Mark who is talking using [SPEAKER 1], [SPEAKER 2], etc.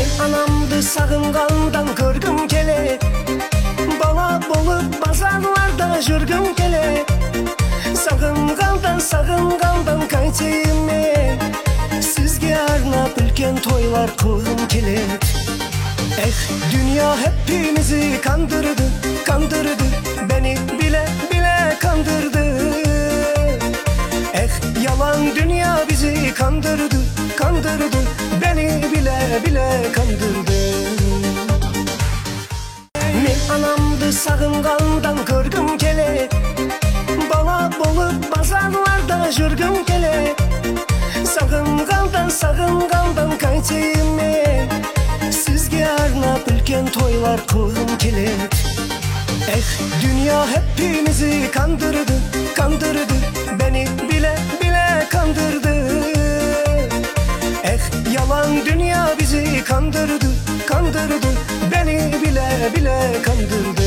[SPEAKER 1] Men anamdı sagıngandan körgüm kele, bala bolup bazarlarda jürgüm kele. Sagıngandan kaytayım men, sizge arnap ülken toylar kılgım kelet. Dünya hepimizi kandırdı, kandırdı, beni bile bile kandırdı. Yalan dünya bizi kandırdı, kandırdı, beni bile bile kandırdı. Men anamdı sagıngandan körgüm kele, bala bolup bazarlarda jürgüm kele. Sagıngandan kaytayım men, sizge arnap ülken toylar kılgım kelet. Dünya hepimizi kandırdı, kandırdı, beni bile bile kandırdı. Yalan dünya bizi kandırdı, kandırdı, beni bile bile kandırdı.